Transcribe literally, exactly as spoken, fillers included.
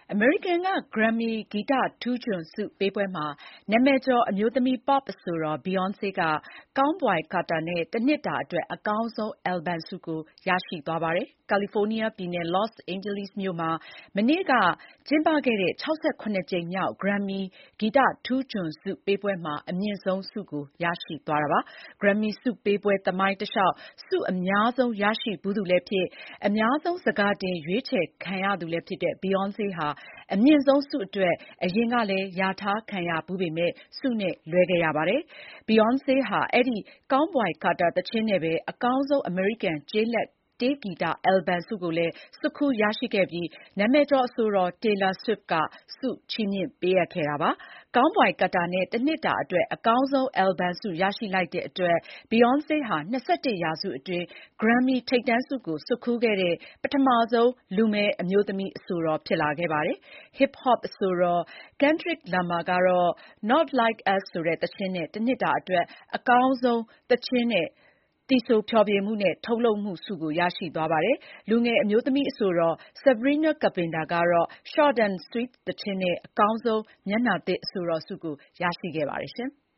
အမေရိကန်က Grammy ဂီတထူးချွန်ဆုပေးပွဲမှာ နာမည်ကျော် အမျိုးသမီး Pop အဆိုတော် Beyonce က Cowboy Carter နဲ့ တနှစ်တာအတွက် အကောင်းဆုံး Album ဆုကို ရရှိသွားပါတယ်။ ကာလီဖိုးနီးယားပြည်နယ် Los Angeles မြို့မှာ မနေ့က ကျင်းပခဲ့တဲ့ ၆၇ ကြိမ်မြောက် Grammy ဂီတထူးချွန်ဆုပေးပွဲမှာ အမြင့်ဆုံးဆုကို ရရှိသွားတာပါ။ Grammy ဆုပေးပွဲသမိုင်းတလျှောက် ဆုအများဆုံးရရှိဖူးသူလည်းဖြစ်၊ အများဆုံး ဆန်ခါတင် ရွေးချယ်ခံရသူလည်းဖြစ်တဲ့ Beyonce ဟာ အမြင့်ဆုံးဆုအတွက် အရင်ကလည်း လျာထားခံရဖူးပေမယ့် ဆုနဲ့လွဲခဲ့ရပါတယ်။ Beyonce ဟာ အဲဒီ Cowboy Carter သီချင်းနဲ့ပဲ အကောင်းဆုံး အမေရိကန် ကျေးလက်တေးဂီတ Album ဆုကိုလည်း ဆွတ်ခူးရရှိခဲ့ပြီး နာမည်ကျော်အဆိုတော် Taylor Swift က ဆုချီးမြှင့်ပေးအပ်ခဲ့တာပါ။ Cowboy Carter နဲ့ တနှစ်တာအတွက် အကောင်းဆုံး Album ဆုရရှိလိုက်တဲ့အတွက် Beyonce ဟာ ၂၁ ရာစုအတွင်း Grammy ထိပ်တန်းဆုကို ဆွတ်ခူးခဲ့တဲ့ ပထမဆုံး လူမည်းအမျိုးသမီး အဆိုတော် ဖြစ်လာခဲ့ပါတယ်။ Hip Hop အဆိုတော် Kendrick Lamar ကတော့ Not Like Us ဆိုတဲ့ သီချင်းနဲ့ တနှစ်တာအတွက် အကောင်းဆုံး သီချင်းနဲ့ သီဆိုဖျော်ဖြေမှုနဲ့ ထုတ်လုပ်မှုဆုကို ရရှိသွားပါတယ်။ လူငယ်အမျိုးသမီးအဆိုတော် Sabrina Carpenter ကတော့ Short and Sweet သီချင်းနဲ့ အကောင်းဆုံး မျက်နှာသစ် အဆိုတော်ဆုကို ရရှိခဲ့ပါတယ်။